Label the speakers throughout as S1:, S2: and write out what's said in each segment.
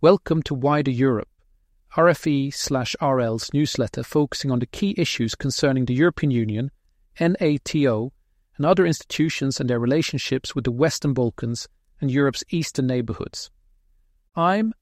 S1: Welcome to Wider Europe, RFE/RL's newsletter focusing on the key issues concerning the European Union, NATO, and other institutions and their relationships with the Western Balkans and Europe's eastern neighbourhoods. I'm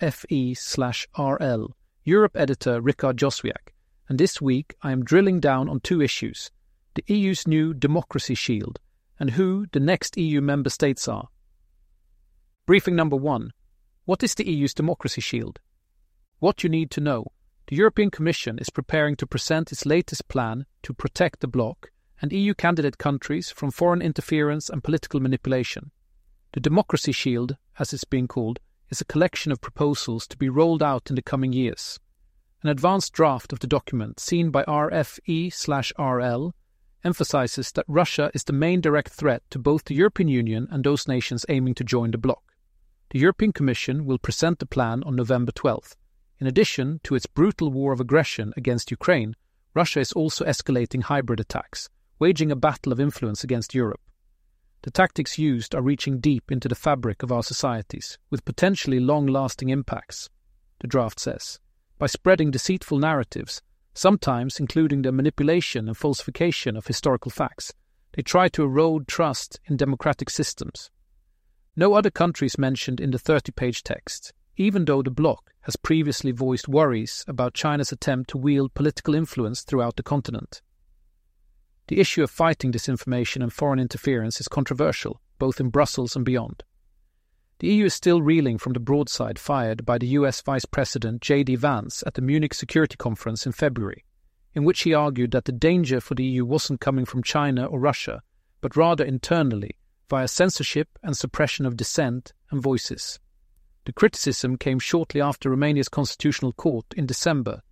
S1: RFE/RL, Europe editor Rikard Joswiak, and this week I am drilling down on two issues: the EU's new democracy shield and who the next EU member states are. Briefing number 1. What is the EU's democracy shield? What you need to know: the European Commission is preparing to present its latest plan to protect the bloc and EU candidate countries from foreign interference and political manipulation. The democracy shield, as it's being called, is a collection of proposals to be rolled out in the coming years. An advanced draft of the document, seen by RFE/RL, emphasizes that Russia is the main direct threat to both the European Union and those nations aiming to join the bloc. The European Commission will present the plan on November 12th. In addition to its brutal war of aggression against Ukraine, Russia is also escalating hybrid attacks, waging a battle of influence against Europe. The tactics used are reaching deep into the fabric of our societies, with potentially long-lasting impacts, the draft says, by spreading deceitful narratives, sometimes including the manipulation and falsification of historical facts. They try to erode trust in democratic systems. No other country is mentioned in the 30-page text, even though the bloc has previously voiced worries about China's attempt to wield political influence throughout the continent. The issue of fighting disinformation and foreign interference is controversial, both in Brussels and beyond. The EU is still reeling from the broadside fired by the US Vice President J.D. Vance at the Munich Security Conference in February, in which he argued that the danger for the EU wasn't coming from China or Russia, but rather internally, via censorship and suppression of dissent and voices. The criticism came shortly after Romania's Constitutional Court in December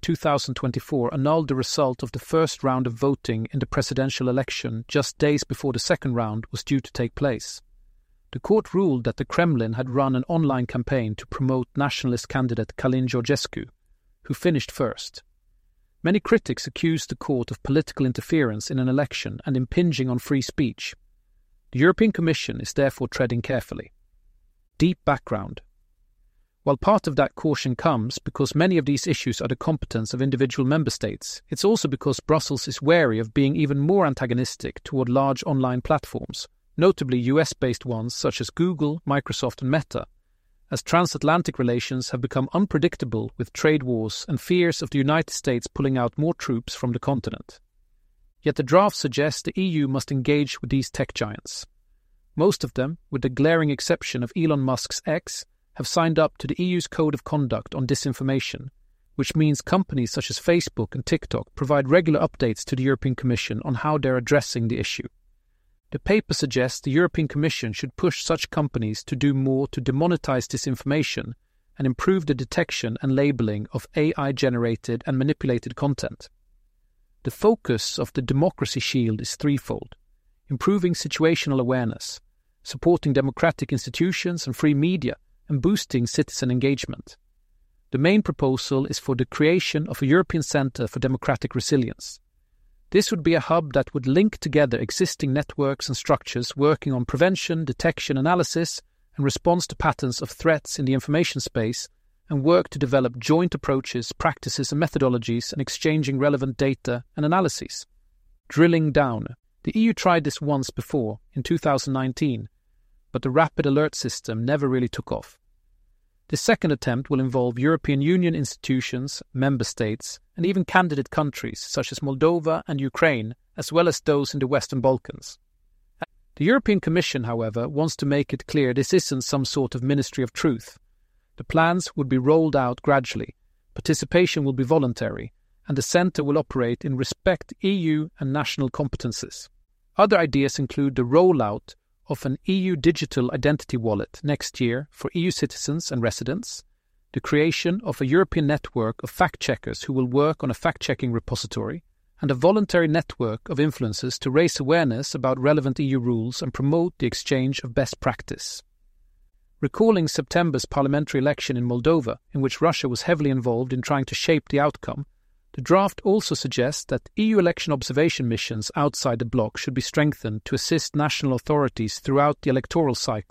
S1: 2024 annulled the result of the first round of voting in the presidential election just days before the second round was due to take place. The court ruled that the Kremlin had run an online campaign to promote nationalist candidate Călin Georgescu, who finished first. Many critics accused the court of political interference in an election and impinging on free speech. The European Commission is therefore treading carefully. Deep background. While part of that caution comes because many of these issues are the competence of individual member states, it's also because Brussels is wary of being even more antagonistic toward large online platforms, notably US-based ones such as Google, Microsoft and Meta, as transatlantic relations have become unpredictable with trade wars and fears of the United States pulling out more troops from the continent. Yet the draft suggests the EU must engage with these tech giants. Most of them, with the glaring exception of Elon Musk's X, have signed up to the EU's Code of Conduct on Disinformation, which means companies such as Facebook and TikTok provide regular updates to the European Commission on how they're addressing the issue. The paper suggests the European Commission should push such companies to do more to demonetize disinformation and improve the detection and labeling of AI-generated and manipulated content. The focus of the democracy shield is threefold: improving situational awareness, supporting democratic institutions and free media, and boosting citizen engagement. The main proposal is for the creation of a European Centre for Democratic Resilience. This would be a hub that would link together existing networks and structures working on prevention, detection, analysis, and response to patterns of threats in the information space, and work to develop joint approaches, practices and methodologies and exchanging relevant data and analyses. Drilling down. The EU tried this once before, in 2019, but the rapid alert system never really took off. The second attempt will involve European Union institutions, member states, and even candidate countries such as Moldova and Ukraine, as well as those in the Western Balkans. The European Commission, however, wants to make it clear this isn't some sort of Ministry of Truth. The plans would be rolled out gradually, participation will be voluntary, and the centre will operate in respect EU and national competences. Other ideas include the rollout of an EU digital identity wallet next year for EU citizens and residents, the creation of a European network of fact-checkers who will work on a fact-checking repository, and a voluntary network of influencers to raise awareness about relevant EU rules and promote the exchange of best practice. Recalling September's parliamentary election in Moldova, in which Russia was heavily involved in trying to shape the outcome, the draft also suggests that EU election observation missions outside the bloc should be strengthened to assist national authorities throughout the electoral cycle,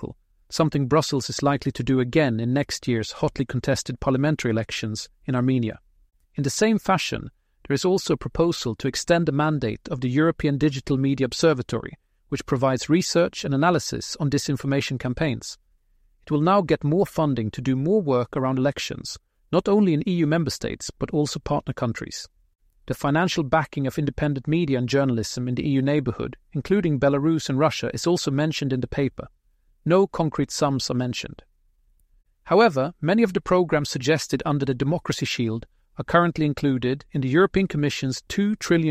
S1: something Brussels is likely to do again in next year's hotly contested parliamentary elections in Armenia. In the same fashion, there is also a proposal to extend the mandate of the European Digital Media Observatory, which provides research and analysis on disinformation campaigns. It will now get more funding to do more work around elections, not only in EU member states, but also partner countries. The financial backing of independent media and journalism in the EU neighbourhood, including Belarus and Russia, is also mentioned in the paper. No concrete sums are mentioned. However, many of the programmes suggested under the Democracy Shield are currently included in the European Commission's €2 trillion,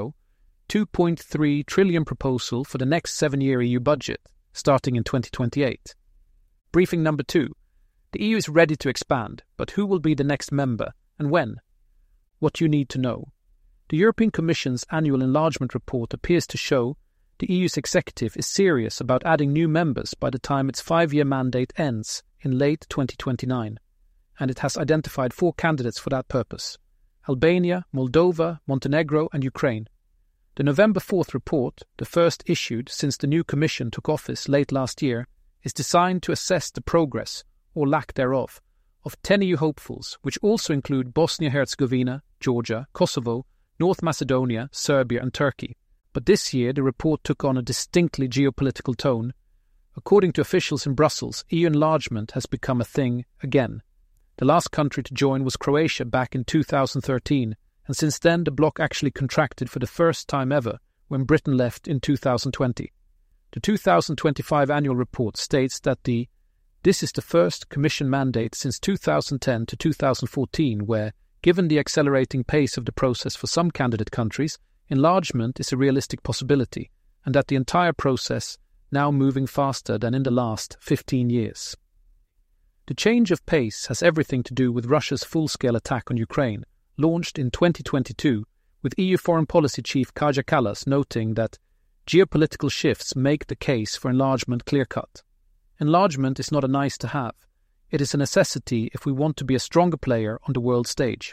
S1: €2.3 trillion proposal for the next 7-year EU budget, starting in 2028. Briefing number 2. The EU is ready to expand, but who will be the next member, and when? What you need to know. The European Commission's annual enlargement report appears to show the EU's executive is serious about adding new members by the time its 5-year mandate ends in late 2029. And it has identified 4 candidates for that purpose: Albania, Moldova, Montenegro and Ukraine. The November 4th report, the first issued since the new Commission took office late last year, is designed to assess the progress, or lack thereof, of 10 EU hopefuls, which also include Bosnia-Herzegovina, Georgia, Kosovo, North Macedonia, Serbia and Turkey. But this year the report took on a distinctly geopolitical tone. According to officials in Brussels, EU enlargement has become a thing again. The last country to join was Croatia back in 2013, and since then the bloc actually contracted for the first time ever when Britain left in 2020. The 2025 annual report states that this is the first Commission mandate since 2010 to 2014 where, given the accelerating pace of the process for some candidate countries, enlargement is a realistic possibility, and that the entire process now moving faster than in the last 15 years. The change of pace has everything to do with Russia's full-scale attack on Ukraine, launched in 2022, with EU Foreign Policy Chief Kaja Kallas noting that geopolitical shifts make the case for enlargement clear-cut. Enlargement is not a nice-to-have. It is a necessity if we want to be a stronger player on the world stage.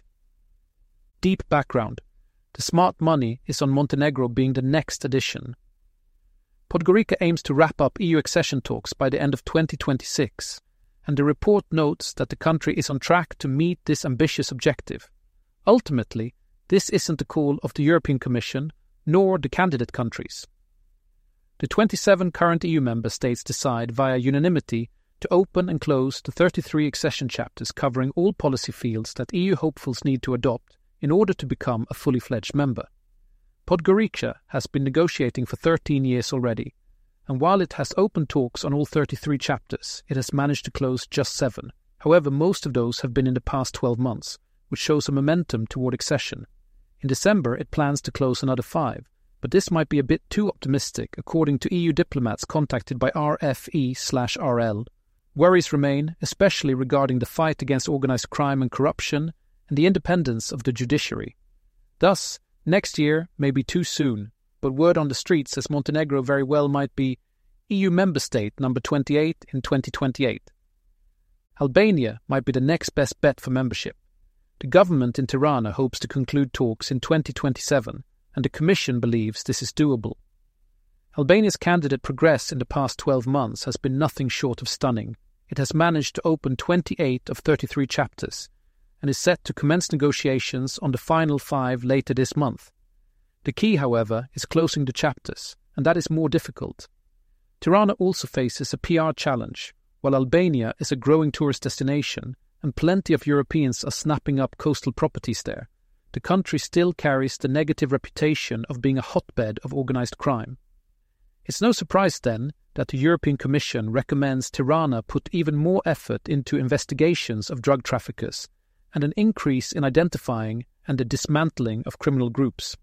S1: Deep background. The smart money is on Montenegro being the next addition. Podgorica aims to wrap up EU accession talks by the end of 2026, and the report notes that the country is on track to meet this ambitious objective. Ultimately, this isn't the call of the European Commission, nor the candidate countries. The 27 current EU member states decide via unanimity to open and close the 33 accession chapters covering all policy fields that EU hopefuls need to adopt in order to become a fully fledged member. Podgorica has been negotiating for 13 years already, and while it has opened talks on all 33 chapters, it has managed to close just 7. However, most of those have been in the past 12 months, which shows a momentum toward accession. In December, it plans to close another 5, but this might be a bit too optimistic, according to EU diplomats contacted by RFE/RL. Worries remain, especially regarding the fight against organized crime and corruption and the independence of the judiciary. Thus, next year may be too soon, but word on the street says Montenegro very well might be EU member state number 28 in 2028. Albania might be the next best bet for membership. The government in Tirana hopes to conclude talks in 2027, and the Commission believes this is doable. Albania's candidate progress in the past 12 months has been nothing short of stunning. It has managed to open 28 of 33 chapters, and is set to commence negotiations on the final 5 later this month. The key, however, is closing the chapters, and that is more difficult. Tirana also faces a PR challenge. While Albania is a growing tourist destination, and plenty of Europeans are snapping up coastal properties there, the country still carries the negative reputation of being a hotbed of organized crime. It's no surprise, then, that the European Commission recommends Tirana put even more effort into investigations of drug traffickers and an increase in identifying and the dismantling of criminal groups.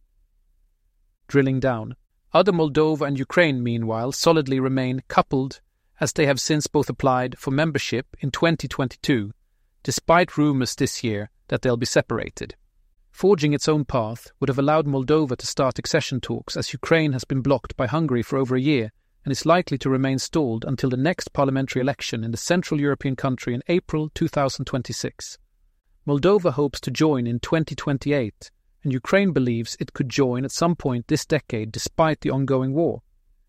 S1: Drilling down. Other Moldova and Ukraine, meanwhile, solidly remain coupled, as they have since both applied for membership in 2022, despite rumours this year that they'll be separated. Forging its own path would have allowed Moldova to start accession talks, as Ukraine has been blocked by Hungary for over a year and is likely to remain stalled until the next parliamentary election in the Central European country in April 2026. Moldova hopes to join in 2028, and Ukraine believes it could join at some point this decade despite the ongoing war.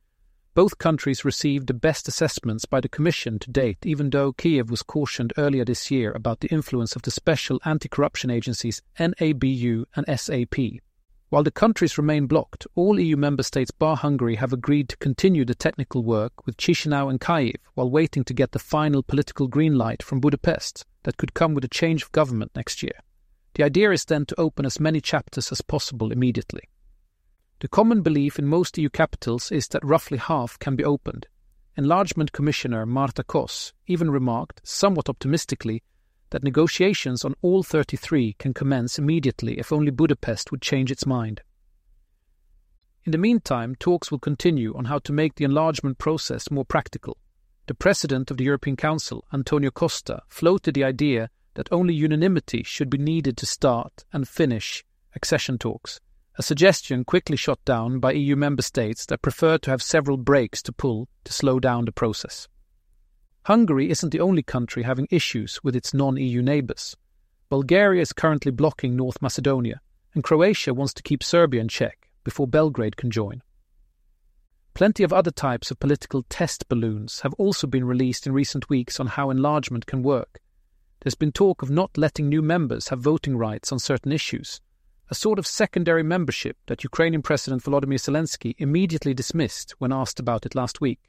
S1: Both countries received the best assessments by the Commission to date, even though Kiev was cautioned earlier this year about the influence of the special anti-corruption agencies NABU and SAP. While the countries remain blocked, all EU member states bar Hungary have agreed to continue the technical work with Chisinau and Kyiv while waiting to get the final political green light from Budapest that could come with a change of government next year. The idea is then to open as many chapters as possible immediately. The common belief in most EU capitals is that roughly half can be opened. Enlargement Commissioner Marta Kos even remarked, somewhat optimistically, that negotiations on all 33 can commence immediately if only Budapest would change its mind. In the meantime, talks will continue on how to make the enlargement process more practical. The President of the European Council, Antonio Costa, floated the idea that only unanimity should be needed to start and finish accession talks, a suggestion quickly shot down by EU member states that prefer to have several brakes to pull to slow down the process. Hungary isn't the only country having issues with its non-EU neighbours. Bulgaria is currently blocking North Macedonia, and Croatia wants to keep Serbia in check before Belgrade can join. Plenty of other types of political test balloons have also been released in recent weeks on how enlargement can work. There's been talk of not letting new members have voting rights on certain issues, a sort of secondary membership that Ukrainian President Volodymyr Zelensky immediately dismissed when asked about it last week.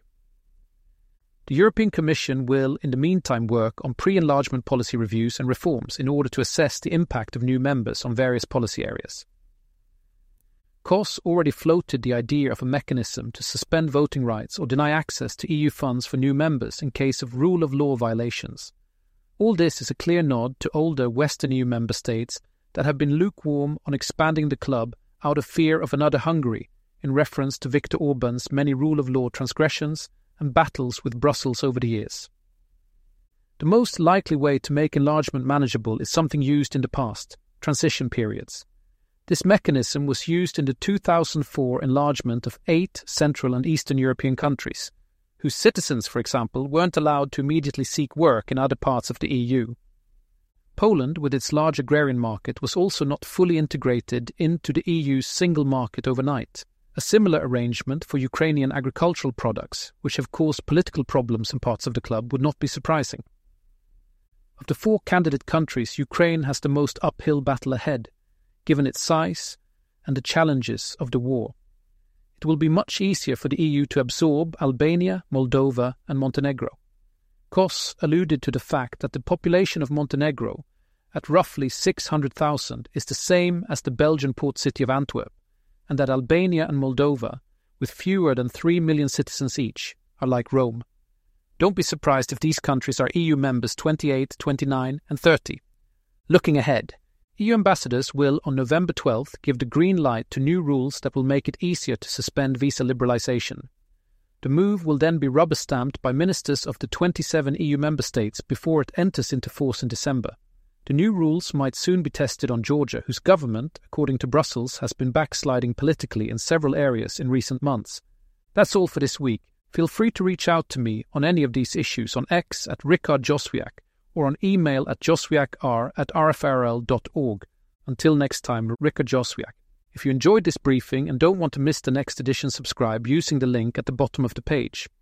S1: The European Commission will, in the meantime, work on pre-enlargement policy reviews and reforms in order to assess the impact of new members on various policy areas. Kos already floated the idea of a mechanism to suspend voting rights or deny access to EU funds for new members in case of rule of law violations. All this is a clear nod to older Western EU member states that have been lukewarm on expanding the club out of fear of another Hungary, in reference to Viktor Orban's many rule of law transgressions and battles with Brussels over the years. The most likely way to make enlargement manageable is something used in the past, transition periods. This mechanism was used in the 2004 enlargement of 8 Central and Eastern European countries, whose citizens, for example, weren't allowed to immediately seek work in other parts of the EU. Poland, with its large agrarian market, was also not fully integrated into the EU's single market overnight. A similar arrangement for Ukrainian agricultural products, which have caused political problems in parts of the club, would not be surprising. Of the 4 candidate countries, Ukraine has the most uphill battle ahead, given its size and the challenges of the war. It will be much easier for the EU to absorb Albania, Moldova and Montenegro. Kos alluded to the fact that the population of Montenegro, at roughly 600,000, is the same as the Belgian port city of Antwerp, and that Albania and Moldova, with fewer than 3 million citizens each, are like Rome. Don't be surprised if these countries are EU members 28, 29 and 30. Looking ahead, EU ambassadors will, on November 12th, give the green light to new rules that will make it easier to suspend visa liberalisation. The move will then be rubber-stamped by ministers of the 27 EU member states before it enters into force in December. The new rules might soon be tested on Georgia, whose government, according to Brussels, has been backsliding politically in several areas in recent months. That's all for this week. Feel free to reach out to me on any of these issues on X at Rikard Joswiak or on email at joswiakr@rfrl.org. Until next time, Rikard Joswiak. If you enjoyed this briefing and don't want to miss the next edition, subscribe using the link at the bottom of the page.